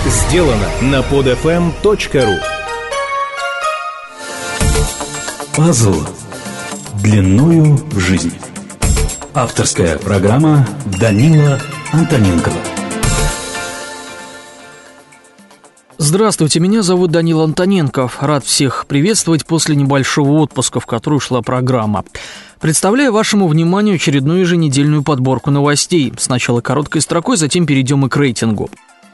Сделано на podfm.ru. Пазл длиною в жизнь. Авторская программа Данила Антоненкова. Здравствуйте, меня зовут Данил Антоненков. Рад всех приветствовать после небольшого отпуска, в который шла программа. Представляю вашему вниманию очередную еженедельную подборку новостей. Сначала короткой строкой, затем перейдем и к рейтингу.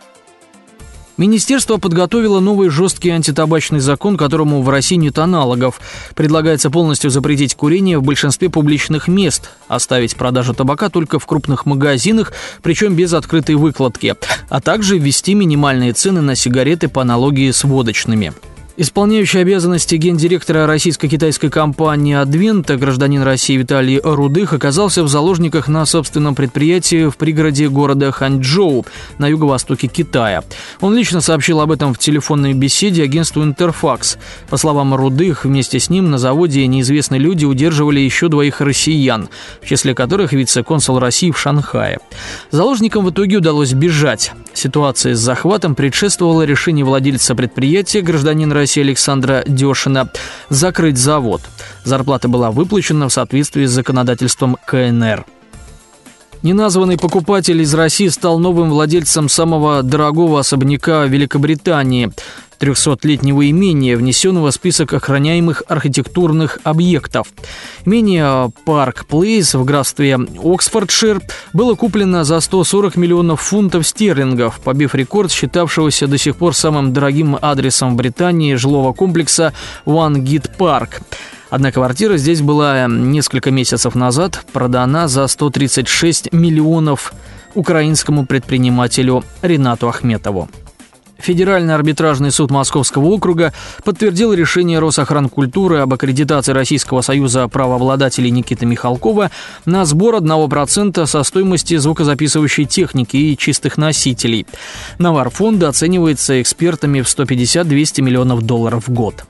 Министерство подготовило новый жесткий антитабачный закон, которому в России нет аналогов. Предлагается полностью запретить курение в большинстве публичных мест, оставить продажу табака только в крупных магазинах, причем без открытой выкладки, а также ввести минимальные цены на сигареты по аналогии с водочными. Исполняющий обязанности гендиректора российско-китайской компании «Адвента» гражданин России Виталий Рудых оказался в заложниках на собственном предприятии в пригороде города Ханчжоу на юго-востоке Китая. Он лично сообщил об этом в телефонной беседе агентству «Интерфакс». По словам Рудых, вместе с ним на заводе неизвестные люди удерживали еще двоих россиян, в числе которых вице-консул России в Шанхае. Заложникам в итоге удалось бежать. Ситуация с захватом предшествовала решению владельца предприятия, гражданина России Александра Дешина, закрыть завод. Зарплата была выплачена в соответствии с законодательством КНР. Неназванный покупатель из России стал новым владельцем самого дорогого особняка Великобритании – 300-летнего имения, внесенного в список охраняемых архитектурных объектов. Имение Парк Плейс в графстве Оксфордшир было куплено за 140 миллионов фунтов стерлингов, побив рекорд считавшегося до сих пор самым дорогим адресом в Британии жилого комплекса One-Gate Park. Одна квартира здесь была несколько месяцев назад продана за 136 миллионов украинскому предпринимателю Ринату Ахметову. Федеральный арбитражный суд Московского округа подтвердил решение Росохранкультуры об аккредитации Российского союза правообладателей Никиты Михалкова на сбор 1% со стоимости звукозаписывающей техники и чистых носителей. Навар фонда оценивается экспертами в 150-200 миллионов долларов в год.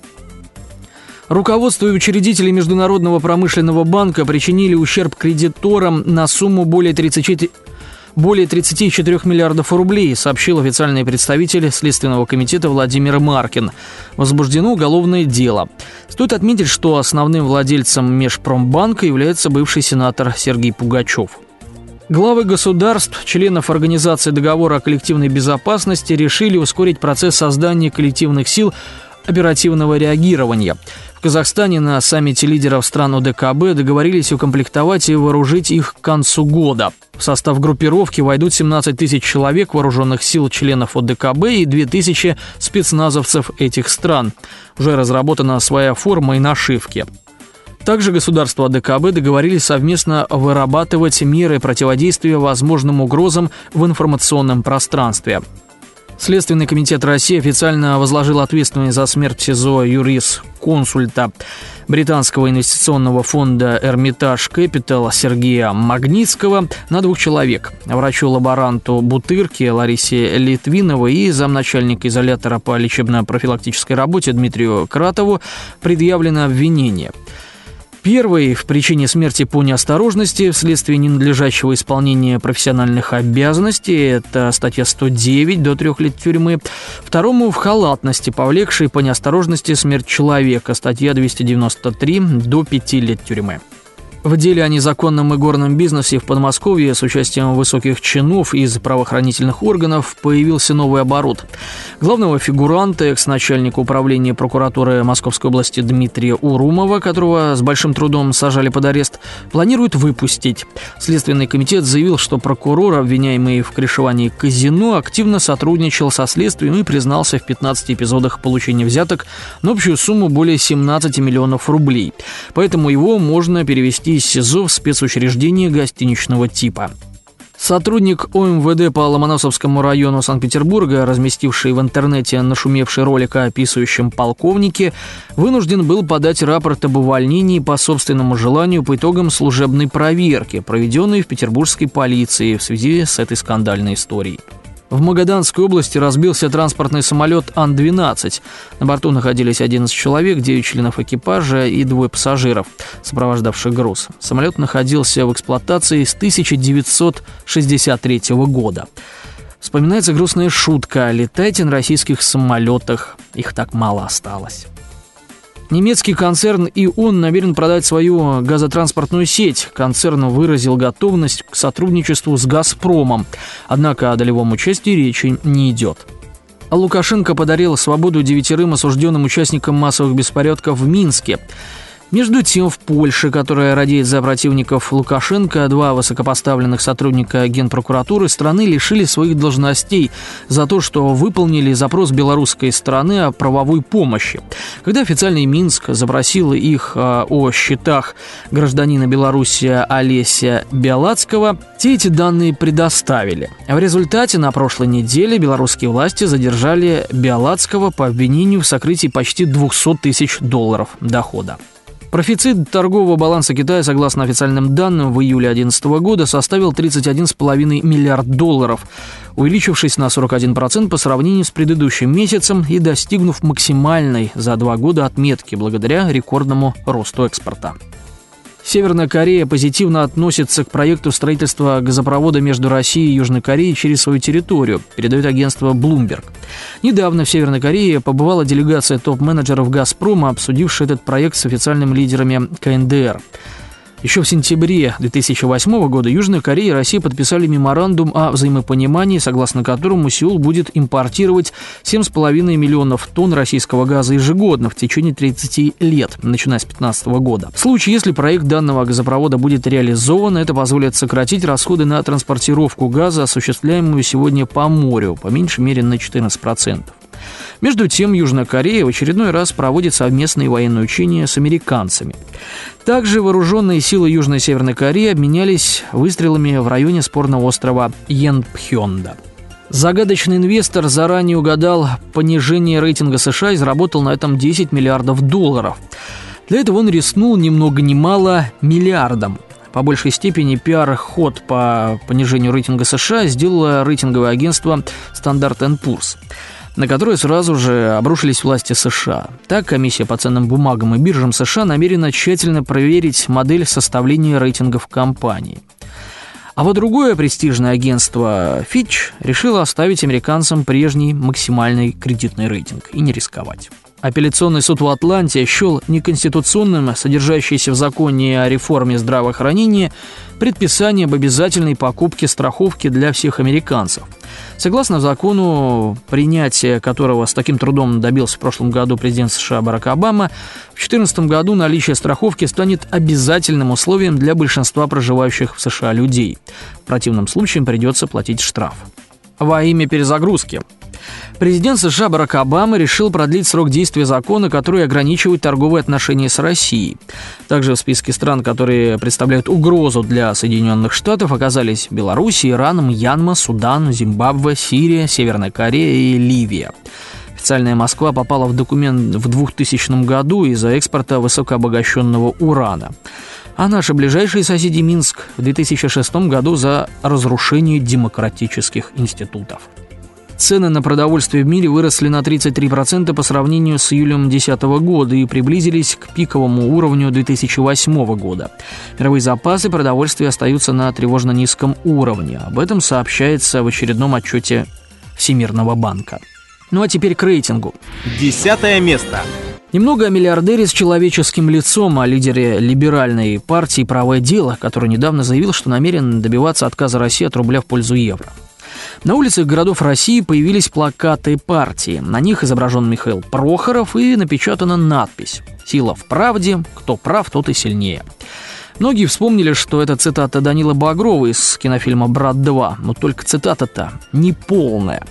Руководство и учредители Международного промышленного банка причинили ущерб кредиторам на сумму более 34 миллиардов рублей, сообщил официальный представитель Следственного комитета Владимир Маркин. Возбуждено уголовное дело. Стоит отметить, что основным владельцем Межпромбанка является бывший сенатор Сергей Пугачев. Главы государств, членов Организации договора о коллективной безопасности, решили ускорить процесс создания коллективных сил оперативного реагирования. В Казахстане на саммите лидеров стран ОДКБ договорились укомплектовать и вооружить их к концу года. В состав группировки войдут 17 тысяч человек вооруженных сил членов ОДКБ и 2000 спецназовцев этих стран. Уже разработана своя форма и нашивки. Также государства ОДКБ договорились совместно вырабатывать меры противодействия возможным угрозам в информационном пространстве. Следственный комитет России официально возложил ответственность за смерть в СИЗО юрисконсульта британского инвестиционного фонда «Эрмитаж Кэпитал» Сергея Магнитского на 2 человек. Врачу-лаборанту Бутырке Ларисе Литвиновой и замначальника изолятора по лечебно-профилактической работе Дмитрию Кратову предъявлено обвинение. Первый в причине смерти по неосторожности вследствие ненадлежащего исполнения профессиональных обязанностей, это статья 109 до 3 лет тюрьмы. Второму в халатности, повлекшей по неосторожности смерть человека, статья 293 до 5 лет тюрьмы. В деле о незаконном игорном бизнесе в Подмосковье с участием высоких чинов из правоохранительных органов появился новый оборот. Главного фигуранта, экс-начальника управления прокуратуры Московской области Дмитрия Урумова, которого с большим трудом сажали под арест, планируют выпустить. Следственный комитет заявил, что прокурор, обвиняемый в крышевании казино, активно сотрудничал со следствием и признался в 15 эпизодах получения взяток на общую сумму более 17 миллионов рублей. Поэтому его можно перевести из СИЗО в спецучреждение гостиничного типа. Сотрудник ОМВД по Ломоносовскому району Санкт-Петербурга, разместивший в интернете нашумевший ролик о описывающем полковнике, вынужден был подать рапорт об увольнении по собственному желанию по итогам служебной проверки, проведенной в петербургской полиции в связи с этой скандальной историей. В Магаданской области разбился транспортный самолет Ан-12. На борту находились 11 человек, 9 членов экипажа и 2 пассажиров, сопровождавших груз. Самолет находился в эксплуатации с 1963 года. Вспоминается грустная шутка: «Летайте на российских самолетах, их так мало осталось». Немецкий концерн ИОН намерен продать свою газотранспортную сеть. Концерн выразил готовность к сотрудничеству с «Газпромом», однако о долевом участии речи не идет. Лукашенко подарил свободу 9 осужденным участникам массовых беспорядков в Минске. Между тем, в Польше, которая радеет за противников Лукашенко, 2 высокопоставленных сотрудника Генпрокуратуры страны лишили своих должностей за то, что выполнили запрос белорусской стороны о правовой помощи. Когда официальный Минск запросил их о счетах гражданина Беларуси Олеся Биалацкого, те эти данные предоставили. В результате на прошлой неделе белорусские власти задержали Биалацкого по обвинению в сокрытии почти $200 тысяч дохода. Профицит торгового баланса Китая, согласно официальным данным, в июле 2011 года составил $31,5 миллиарда, увеличившись на 41% по сравнению с предыдущим месяцем и достигнув максимальной за 2 года отметки благодаря рекордному росту экспорта. Северная Корея позитивно относится к проекту строительства газопровода между Россией и Южной Кореей через свою территорию, передает агентство Bloomberg. Недавно в Северной Корее побывала делегация топ-менеджеров «Газпрома», обсудившая этот проект с официальными лидерами КНДР. Еще в сентябре 2008 года Южная Корея и Россия подписали меморандум о взаимопонимании, согласно которому Сеул будет импортировать 7,5 миллионов тонн российского газа ежегодно в течение 30 лет, начиная с 2015 года. В случае, если проект данного газопровода будет реализован, это позволит сократить расходы на транспортировку газа, осуществляемую сегодня по морю, по меньшей мере на 14%. Между тем, Южная Корея в очередной раз проводит совместные военные учения с американцами. Также вооруженные силы Южной и Северной Кореи обменялись выстрелами в районе спорного острова Йенпхёнда. Загадочный инвестор заранее угадал понижение рейтинга США и заработал на этом $10 миллиардов. Для этого он рискнул ни много ни мало миллиардом. По большей степени пиар-ход по понижению рейтинга США сделало рейтинговое агентство Standard & Poor's, на которое сразу же обрушились власти США. Так, комиссия по ценным бумагам и биржам США намерена тщательно проверить модель составления рейтингов компаний. А вот другое престижное агентство Fitch решило оставить американцам прежний максимальный кредитный рейтинг и не рисковать. Апелляционный суд в Атланте счел неконституционным содержащееся в законе о реформе здравоохранения предписание об обязательной покупке страховки для всех американцев. Согласно закону, принятия которого с таким трудом добился в прошлом году президент США Барак Обама, в 2014 году наличие страховки станет обязательным условием для большинства проживающих в США людей. В противном случае придется платить штраф. Во имя перезагрузки. Президент США Барак Обама решил продлить срок действия закона, который ограничивает торговые отношения с Россией. Также в списке стран, которые представляют угрозу для Соединенных Штатов, оказались Беларусь, Иран, Мьянма, Судан, Зимбабве, Сирия, Северная Корея и Ливия. Официальная Москва попала в документ в 2000 году из-за экспорта высокообогащенного урана. А наши ближайшие соседи Минск в 2006 году за разрушение демократических институтов. Цены на продовольствие в мире выросли на 33% по сравнению с июлем 2010 года и приблизились к пиковому уровню 2008 года. Мировые запасы продовольствия остаются на тревожно низком уровне. Об этом сообщается в очередном отчете Всемирного банка. Ну а теперь к рейтингу. 10 место. Немного о миллиардере с человеческим лицом, о лидере либеральной партии «Правое дело», который недавно заявил, что намерен добиваться отказа России от рубля в пользу евро. На улицах городов России появились плакаты партии. На них изображен Михаил Прохоров и напечатана надпись «Сила в правде, кто прав, тот и сильнее». Многие вспомнили, что это цитата Данилы Багрова из кинофильма «Брат 2», но только цитата-то неполная.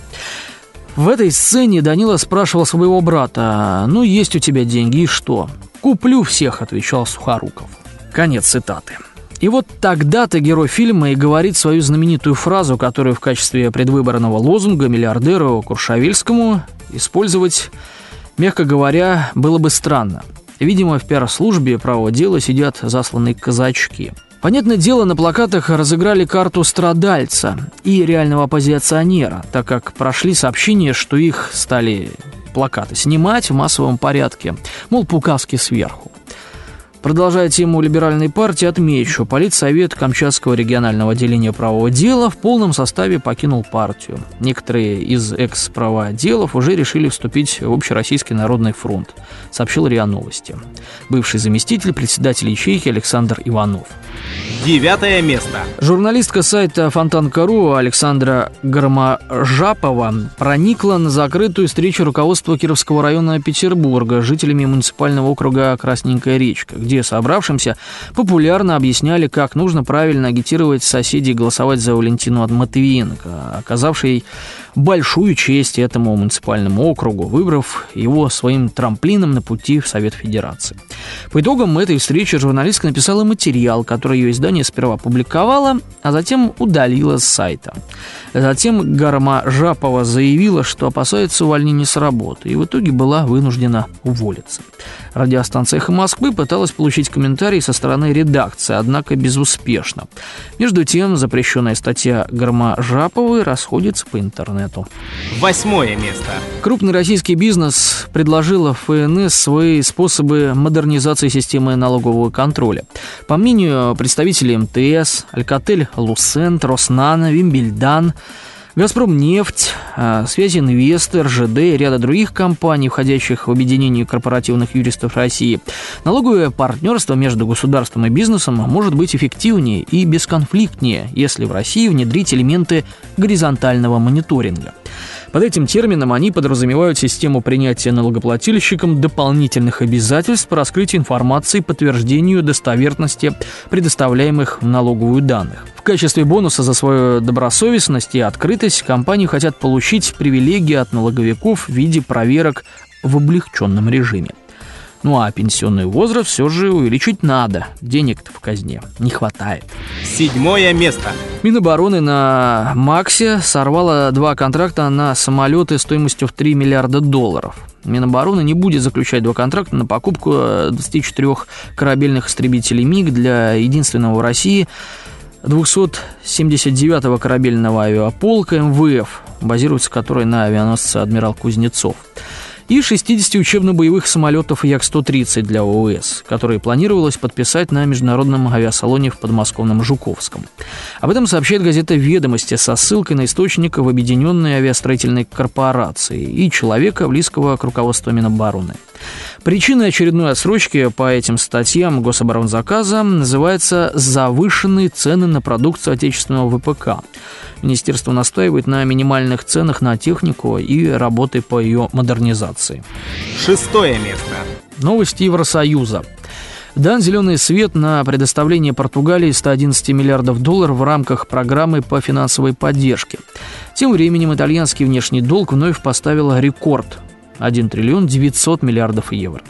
В этой сцене Данила спрашивал своего брата: «Ну, есть у тебя деньги, и что?» «Куплю всех», — отвечал Сухоруков. Конец цитаты. И вот тогда-то герой фильма и говорит свою знаменитую фразу, которую в качестве предвыборного лозунга миллиардеру Куршавельскому использовать, мягко говоря, было бы странно. Видимо, в пиар-службе «Правого дела» сидят засланные казачки. Понятное дело, на плакатах разыграли карту страдальца и реального оппозиционера, так как прошли сообщения, что их стали плакаты снимать в массовом порядке, мол, по указке сверху. Продолжая тему либеральной партии, отмечу, Политсовет Камчатского регионального отделения правого дела в полном составе покинул партию. Некоторые из экс-правоотделов уже решили вступить в Общероссийский народный фронт, сообщил РИА Новости. Бывший заместитель председателя ячейки Александр Иванов. 9 место. Журналистка сайта Фонтан.ру Александра Гармажапова проникла на закрытую встречу руководства Кировского района Петербурга с жителями муниципального округа Красненькая речка, где собравшимся популярно объясняли, как нужно правильно агитировать соседей голосовать за Валентину Матвиенко, оказавшей большую честь этому муниципальному округу, выбрав его своим трамплином на пути в Совет Федерации. По итогам этой встречи журналистка написала материал, который ее издание сперва публиковало, а затем удалило с сайта. Затем Гармажапова заявила, что опасается увольнения с работы, и в итоге была вынуждена уволиться. Радиостанция «Эхо Москвы» пыталась получить комментарии со стороны редакции, однако безуспешно. Между тем, запрещенная статья Гармажаповой расходится по интернету. 8 место. Крупный российский бизнес предложил ФНС свои способы модернизации системы налогового контроля. По мнению представителей МТС, Alcatel-Lucent, Роснано, Вимбельдан, Газпромнефть, Связи Инвест, РЖД и ряда других компаний, входящих в объединение корпоративных юристов России, налоговое партнерство между государством и бизнесом может быть эффективнее и бесконфликтнее, если в России внедрить элементы горизонтального мониторинга. Под этим термином они подразумевают систему принятия налогоплательщикам дополнительных обязательств по раскрытию информации и подтверждению достоверности предоставляемых в налоговую данных. В качестве бонуса за свою добросовестность и открытость компании хотят получить привилегии от налоговиков в виде проверок в облегченном режиме. Ну а пенсионный возраст все же увеличить надо. Денег-то в казне не хватает. 7 место. Минобороны на МАКСе сорвало 2 контракта на самолеты стоимостью в $3 миллиарда. Минобороны не будет заключать 2 контракта на покупку 24 корабельных истребителей МиГ для единственного в России 279-го корабельного авиаполка МВФ, базируется который на авианосце «Адмирал Кузнецов», и 60 учебно-боевых самолетов Як-130 для ВВС, которые планировалось подписать на международном авиасалоне в подмосковном Жуковском. Об этом сообщает газета «Ведомости» со ссылкой на источника в Объединенной авиастроительной корпорации и человека, близкого к руководству Минобороны. Причиной очередной отсрочки по этим статьям гособоронзаказа называется «завышенные цены на продукцию отечественного ВПК». Министерство настаивает на минимальных ценах на технику и работы по ее модернизации. 6 место. Новости Евросоюза. Дан зеленый свет на предоставление Португалии $111 миллиардов в рамках программы по финансовой поддержке. Тем временем итальянский внешний долг вновь поставил рекорд – 1 триллион 900 миллиардов евро.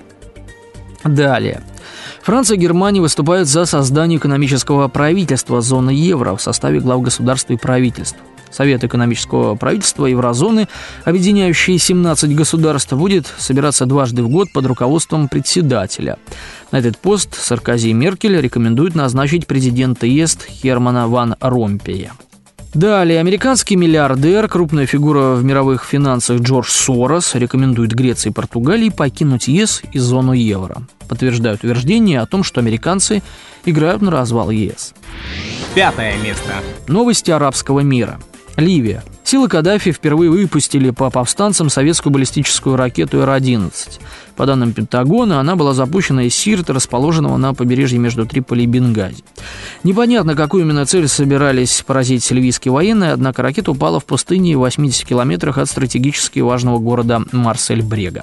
Далее. Франция и Германия выступают за создание экономического правительства зоны евро в составе глав государств и правительств. Совет экономического правительства еврозоны, объединяющий 17 государств, будет собираться дважды в год под руководством председателя. На этот пост Саркози и Меркель рекомендуют назначить президента ЕС Хермана ван Ромпея. Далее, американский миллиардер, крупная фигура в мировых финансах Джордж Сорос рекомендует Греции и Португалии покинуть ЕС и зону евро. Подтверждают утверждение о том, что американцы играют на развал ЕС. 5 место. Новости арабского мира. Ливия. Силы Каддафи впервые выпустили по повстанцам советскую баллистическую ракету Р-11. По данным Пентагона, она была запущена из Сирты, расположенного на побережье между Триполи и Бенгази. Непонятно, какую именно цель собирались поразить ливийские военные, однако ракета упала в пустыне в 80 километрах от стратегически важного города Марсель-Брега.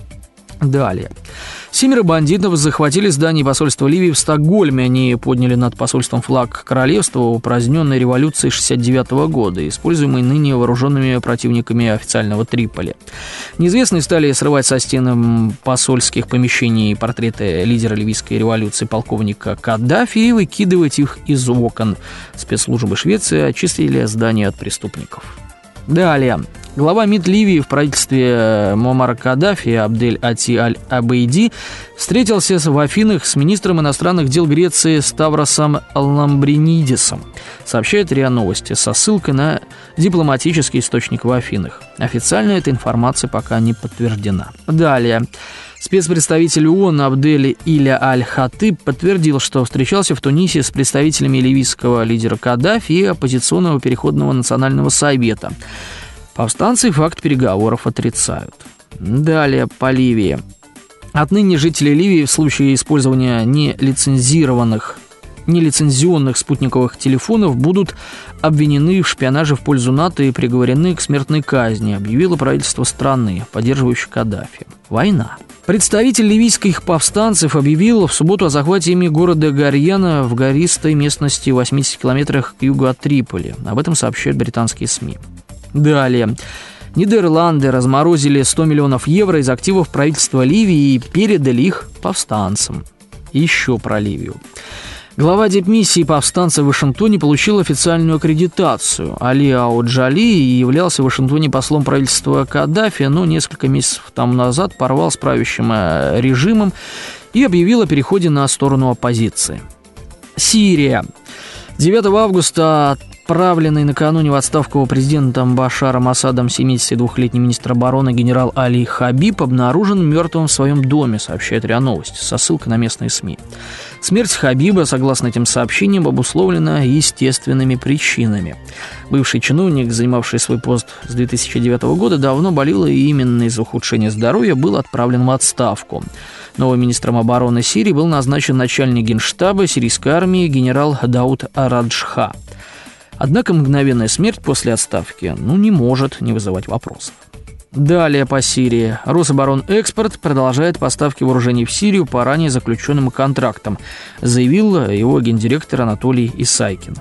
Далее. 7 бандитов захватили здание посольства Ливии в Стокгольме. Они подняли над посольством флаг королевства упраздненной революции 1969 года, используемой ныне вооруженными противниками официального Триполи. Неизвестные стали срывать со стен посольских помещений портреты лидера ливийской революции полковника Каддафи и выкидывать их из окон. Спецслужбы Швеции очистили здание от преступников. Далее. Глава МИД Ливии в правительстве Муаммара Каддафи Абдель Ати Аль-Абейди встретился в Афинах с министром иностранных дел Греции Ставросом Ламбринидисом, сообщает РИА Новости со ссылкой на дипломатический источник в Афинах. Официально эта информация пока не подтверждена. Далее. Спецпредставитель ООН Абдель Иля Аль-Хатыб подтвердил, что встречался в Тунисе с представителями ливийского лидера Каддафи и оппозиционного переходного национального совета. Повстанцы факт переговоров отрицают. Далее по Ливии. Отныне жители Ливии в случае использования нелицензионных спутниковых телефонов будут обвинены в шпионаже в пользу НАТО и приговорены к смертной казни, объявило правительство страны, поддерживающее Каддафи. Война. Представитель ливийских повстанцев объявил в субботу о захвате ими города Гарьяна в гористой местности в 80 километрах к югу от Триполи. Об этом сообщают британские СМИ. Далее. Нидерланды разморозили 100 миллионов евро из активов правительства Ливии и передали их повстанцам. Еще про Ливию. Глава дипмиссии повстанцев в Вашингтоне получил официальную аккредитацию. Али Ауджали являлся в Вашингтоне послом правительства Каддафи, но несколько месяцев тому назад порвал с правящим режимом и объявил о переходе на сторону оппозиции. Сирия. 9 августа отправленный накануне в отставку президентом Башаром Асадом 72-летний министр обороны генерал Али Хабиб обнаружен мертвым в своем доме, сообщает РИА Новости, со ссылкой на местные СМИ. Смерть Хабиба, согласно этим сообщениям, обусловлена естественными причинами. Бывший чиновник, занимавший свой пост с 2009 года, давно болел и именно из-за ухудшения здоровья был отправлен в отставку. Новым министром обороны Сирии был назначен начальник генштаба сирийской армии генерал Дауд Араджха. Однако мгновенная смерть после отставки не может не вызывать вопросов. Далее по Сирии. Рособоронэкспорт продолжает поставки вооружений в Сирию по ранее заключенным контрактам, заявил его гендиректор Анатолий Исайкин.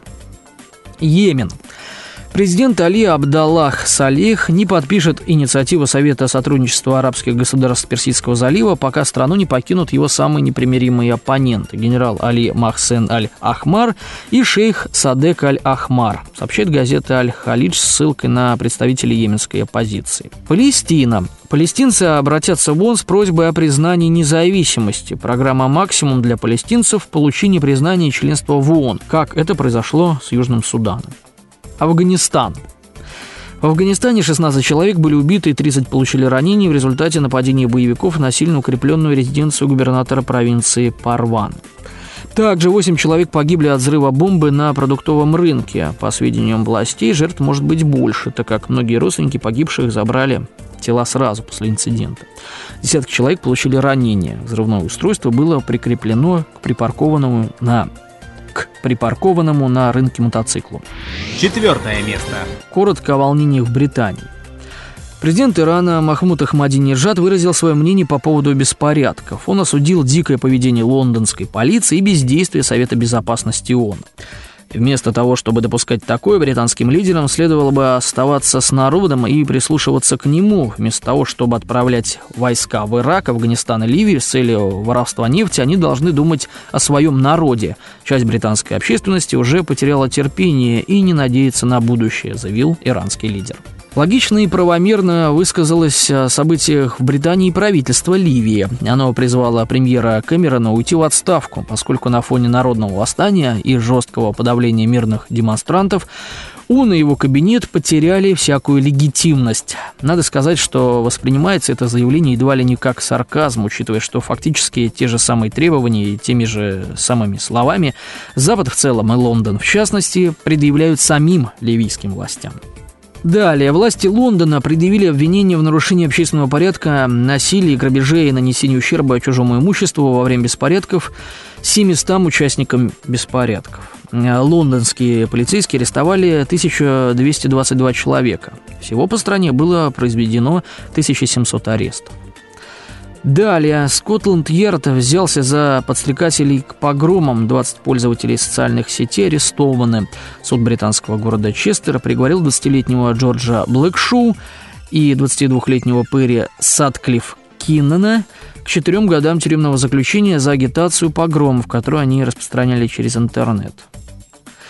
Йемен. Президент Али Абдаллах Салех не подпишет инициативу Совета сотрудничества арабских государств Персидского залива, пока страну не покинут его самые непримиримые оппоненты – генерал Али Махсен Аль-Ахмар и шейх Садек Аль-Ахмар, сообщает газета Аль-Халидж с ссылкой на представителей йеменской оппозиции. Палестина. Палестинцы обратятся в ООН с просьбой о признании независимости. Программа «Максимум» для палестинцев в получении признания членства в ООН, как это произошло с Южным Суданом. Афганистан. В Афганистане 16 человек были убиты и 30 получили ранения в результате нападения боевиков на сильно укрепленную резиденцию губернатора провинции Парван. Также 8 человек погибли от взрыва бомбы на продуктовом рынке. По сведениям властей, жертв может быть больше, так как многие родственники погибших забрали тела сразу после инцидента. Десятки человек получили ранения. Взрывное устройство было прикреплено к припаркованному на рынке мотоциклу. 4-е место. Коротко о волнениях в Британии. Президент Ирана Махмуд Ахмадинеджад выразил свое мнение по поводу беспорядков. Он осудил дикое поведение лондонской полиции и бездействие Совета Безопасности ООН. Вместо того, чтобы допускать такое, британским лидерам следовало бы оставаться с народом и прислушиваться к нему. Вместо того, чтобы отправлять войска в Ирак, Афганистан и Ливию с целью воровства нефти, они должны думать о своем народе. Часть британской общественности уже потеряла терпение и не надеется на будущее, заявил иранский лидер. Логично и правомерно высказалось о событиях в Британии правительство Ливии. Оно призвало премьера Кэмерона уйти в отставку, поскольку на фоне народного восстания и жесткого подавления мирных демонстрантов он и его кабинет потеряли всякую легитимность. Надо сказать, что воспринимается это заявление едва ли не как сарказм, учитывая, что фактически те же самые требования и теми же самыми словами Запад в целом и Лондон в частности предъявляют самим ливийским властям. Далее. Власти Лондона предъявили обвинение в нарушении общественного порядка, насилии, грабеже и нанесении ущерба чужому имуществу во время беспорядков 700 участникам беспорядков. Лондонские полицейские арестовали 1222 человека. Всего по стране было произведено 1700 арестов. Далее. Скотланд-Ярд взялся за подстрекателей к погромам. 20 пользователей социальных сетей арестованы. Суд британского города Честера приговорил 20-летнего Джорджа Блэкшоу и 22-летнего Перри Сатклифф Киннона к 4 годам тюремного заключения за агитацию погромов, которую они распространяли через интернет.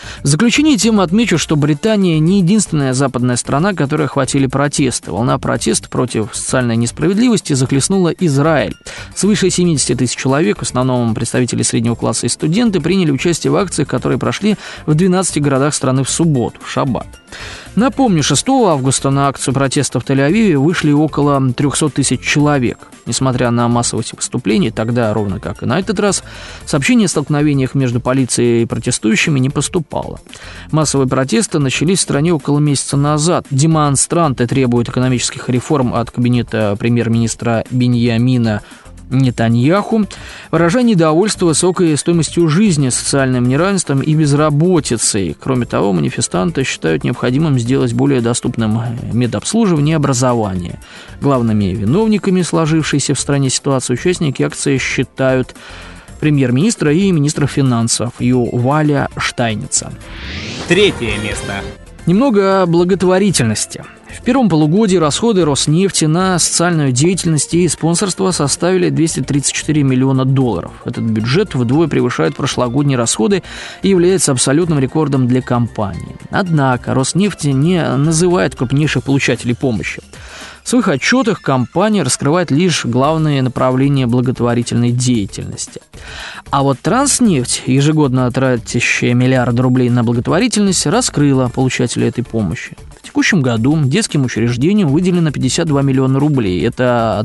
В заключение темы отмечу, что Британия не единственная западная страна, которой охватили протесты. Волна протестов против социальной несправедливости захлестнула Израиль. Свыше 70 тысяч человек, в основном представители среднего класса и студенты, приняли участие в акциях, которые прошли в 12 городах страны в субботу, в шаббат. Напомню, 6 августа на акцию протеста в Тель-Авиве вышли около 300 тысяч человек. Несмотря на массовость выступлений, тогда, ровно как и на этот раз, сообщений о столкновениях между полицией и протестующими не поступало. Массовые протесты начались в стране около месяца назад. Демонстранты требуют экономических реформ от кабинета премьер-министра Биньямина Нетаньяху, выражая недовольство высокой стоимостью жизни, социальным неравенством и безработицей. Кроме того, манифестанты считают необходимым сделать более доступным медобслуживание и образование. Главными виновниками сложившейся в стране ситуации участники акции считают премьер-министра и министра финансов Юваля Штайница. Третье место. Немного о благотворительности. В первом полугодии расходы Роснефти на социальную деятельность и спонсорство составили $234 миллиона. Этот бюджет вдвое превышает прошлогодние расходы и является абсолютным рекордом для компании. Однако Роснефть не называет крупнейших получателей помощи. В своих отчетах компания раскрывает лишь главные направления благотворительной деятельности. А вот Транснефть, ежегодно тратящая миллиарды рублей на благотворительность, раскрыла получателей этой помощи. В текущем году детским учреждениям выделено 52 миллиона рублей, это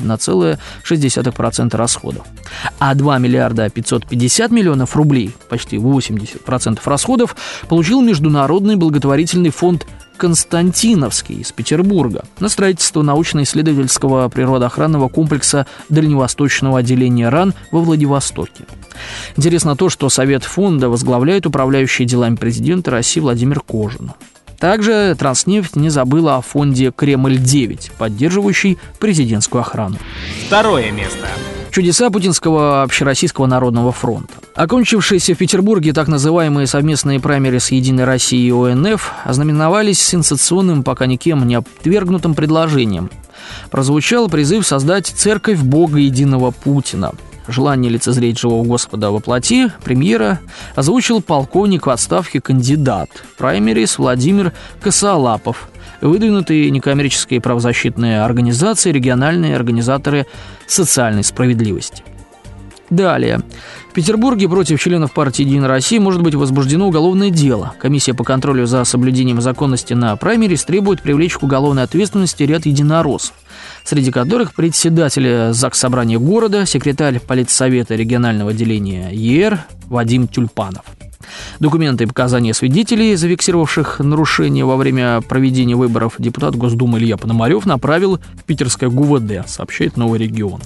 1,6% расходов. А 2 миллиарда 550 миллионов рублей, почти 80% расходов, получил Международный благотворительный фонд Константиновский из Петербурга на строительство научно-исследовательского природоохранного комплекса Дальневосточного отделения РАН во Владивостоке. Интересно то, что Совет фонда возглавляет управляющий делами президента России Владимир Кожин. Также Транснефть не забыла о фонде «Кремль-9», поддерживающий президентскую охрану. Второе место. Чудеса Путинского общероссийского народного фронта. Окончившиеся в Петербурге так называемые совместные праймерис «Единой России» и ОНФ ознаменовались сенсационным, пока никем не отвергнутым предложением. Прозвучал призыв создать церковь Бога Единого Путина. Желание лицезреть живого Господа во плоти премьера озвучил полковник в отставке кандидат праймерис Владимир Косолапов, выдвинутые некоммерческие правозащитные организации, региональные организаторы социальной справедливости. Далее. В Петербурге против членов партии «Единая Россия» может быть возбуждено уголовное дело. Комиссия по контролю за соблюдением законности на праймерис требует привлечь к уголовной ответственности ряд единороссов, среди которых председатель Заксобрания города, секретарь политсовета регионального отделения ЕР Вадим Тюльпанов. Документы и показания свидетелей, зафиксировавших нарушения во время проведения выборов, депутат Госдумы Илья Пономарев направил в питерское ГУВД, сообщает «Новый регион».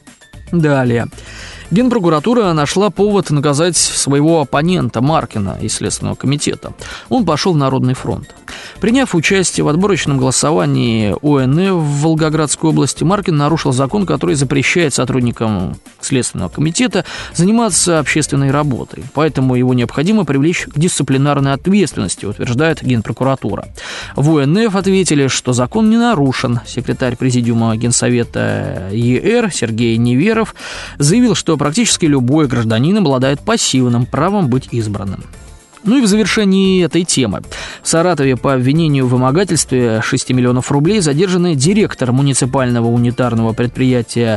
Далее. Генпрокуратура нашла повод наказать своего оппонента Маркина из Следственного комитета. Он пошел в Народный фронт. Приняв участие в отборочном голосовании ОНФ в Волгоградской области, Маркин нарушил закон, который запрещает сотрудникам Следственного комитета заниматься общественной работой. Поэтому его необходимо привлечь к дисциплинарной ответственности, утверждает Генпрокуратура. В ОНФ ответили, что закон не нарушен. Секретарь Президиума Генсовета ЕР Сергей Неверов заявил, что практически любой гражданин обладает пассивным правом быть избранным. Ну и в завершении этой темы. В Саратове по обвинению в вымогательстве 6 миллионов рублей задержаны директор муниципального унитарного предприятия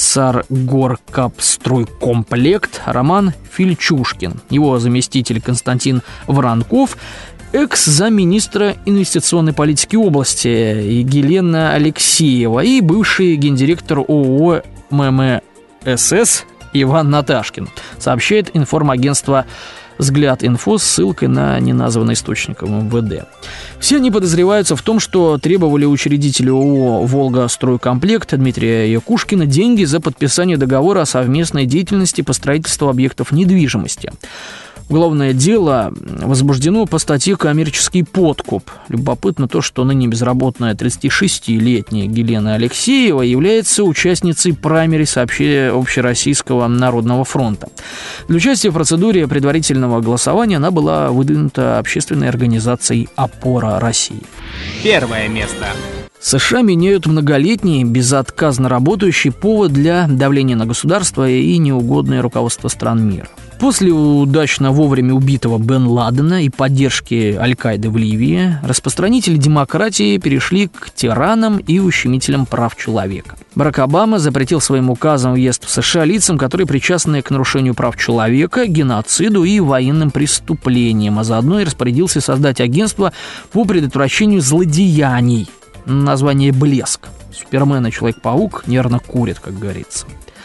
«Саргоркапстройкомплект» Роман Фильчушкин, его заместитель Константин Воронков, экс-замминистра инвестиционной политики области Елена Алексеева и бывший гендиректор ООО ММСС Иван Наташкин, сообщает информагентство «Взгляд.Инфо» с ссылкой на неназванный источник МВД. Все они подозреваются в том, что требовали учредителю ООО «Волгостройкомплект» Дмитрия Якушкина деньги за подписание договора о совместной деятельности по строительству объектов недвижимости. Уголовное дело возбуждено по статье «Коммерческий подкуп». Любопытно то, что ныне безработная 36-летняя Елена Алексеева является участницей праймерис Общероссийского народного фронта. Для участия в процедуре предварительного голосования она была выдвинута общественной организацией «Опора России». Первое место. США меняют многолетний, безотказно работающий повод для давления на государство и неугодное руководство стран мира. После удачно вовремя убитого Бен Ладена и поддержки Аль-Каиды в Ливии распространители демократии перешли к тиранам и ущемителям прав человека. Барак Обама запретил своим указом въезд в США лицам, которые причастны к нарушению прав человека, геноциду и военным преступлениям, а заодно и распорядился создать агентство по предотвращению злодеяний. Название «Блеск». Супермен и Человек-паук нервно курят, как говорится.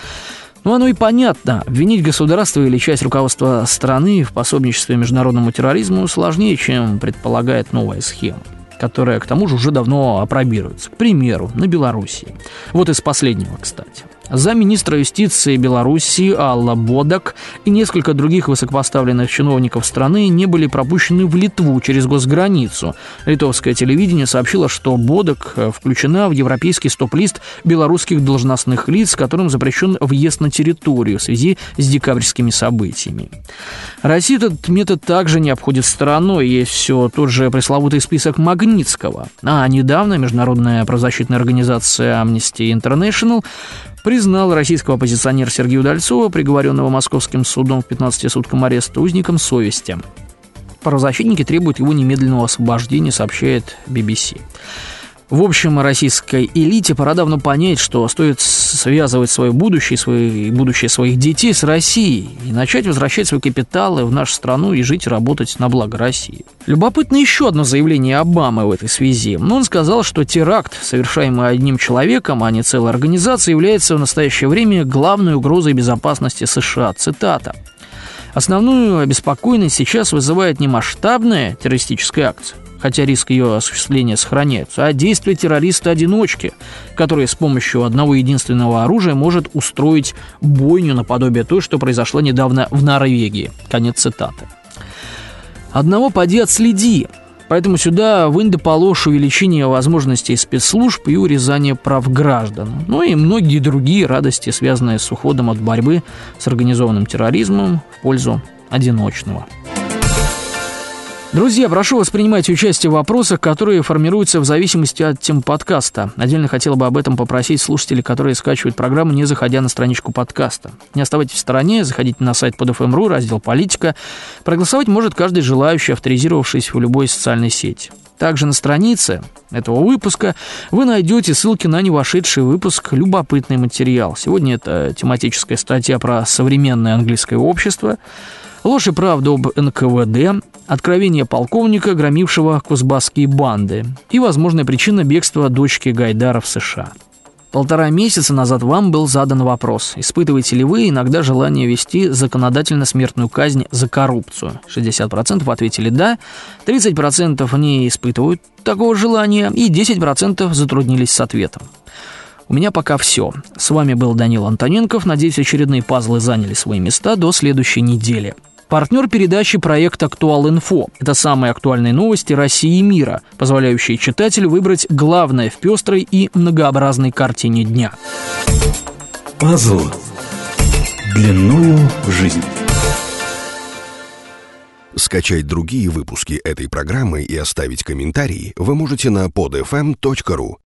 Ну, оно и понятно. Обвинить государство или часть руководства страны в пособничестве международному терроризму сложнее, чем предполагает новая схема, которая, к тому же, уже давно апробируется. К примеру, на Белоруссии. Вот из последнего, кстати. Замминистра юстиции Белоруссии Алла Бодак и несколько других высокопоставленных чиновников страны не были пропущены в Литву через госграницу. Литовское телевидение сообщило, что Бодак включена в европейский стоп-лист белорусских должностных лиц, которым запрещен въезд на территорию в связи с декабрьскими событиями. Россия этот метод также не обходит стороной. Есть все тот же пресловутый список Магнитского. А недавно международная правозащитная организация Amnesty International признал российского оппозиционера Сергея Удальцова, приговоренного московским судом к 15-суткам ареста, узником совести. Правозащитники требуют его немедленного освобождения, сообщает BBC. В общем, российской элите пора давно понять, что стоит связывать свое будущее и будущее своих детей с Россией и начать возвращать свои капиталы в нашу страну и жить и работать на благо России. Любопытно еще одно заявление Обамы в этой связи. Он сказал, что теракт, совершаемый одним человеком, а не целой организацией, является в настоящее время главной угрозой безопасности США. Цитата. «Основную обеспокоенность сейчас вызывает не масштабная террористическая акция, хотя риск ее осуществления сохраняется, а действия террориста-одиночки, который с помощью одного единственного оружия может устроить бойню наподобие той, что произошло недавно в Норвегии». Конец цитаты. «Одного поди отследи». Поэтому сюда вынь да положь увеличение возможностей спецслужб и урезание прав граждан. Ну и многие другие радости, связанные с уходом от борьбы с организованным терроризмом в пользу одиночного. Друзья, прошу вас принимать участие в вопросах, которые формируются в зависимости от тем подкаста. Отдельно хотел бы об этом попросить слушателей, которые скачивают программу, не заходя на страничку подкаста. Не оставайтесь в стороне, заходите на сайт PodFM.ru, раздел «Политика». Проголосовать может каждый желающий, авторизировавшись в любой социальной сети. Также на странице этого выпуска вы найдете ссылки на не вошедший выпуск «Любопытный материал». Сегодня это тематическая статья про современное английское общество, ложь и правда об НКВД, откровение полковника, громившего кузбасские банды, и возможная причина бегства дочки Гайдара в США. 1,5 месяца назад вам был задан вопрос: испытываете ли вы иногда желание ввести законодательно смертную казнь за коррупцию? 60% ответили «да», 30% не испытывают такого желания, и 10% затруднились с ответом. У меня пока все. С вами был Данил Антоненков. Надеюсь, очередные пазлы заняли свои места до следующей недели. Партнер передачи — проект «Актуал-Инфо». Это самые актуальные новости России и мира, позволяющие читателю выбрать главное в пестрой и многообразной картине дня. Пазл длиною в жизнь. Скачать другие выпуски этой программы и оставить комментарии вы можете на podfm.ru.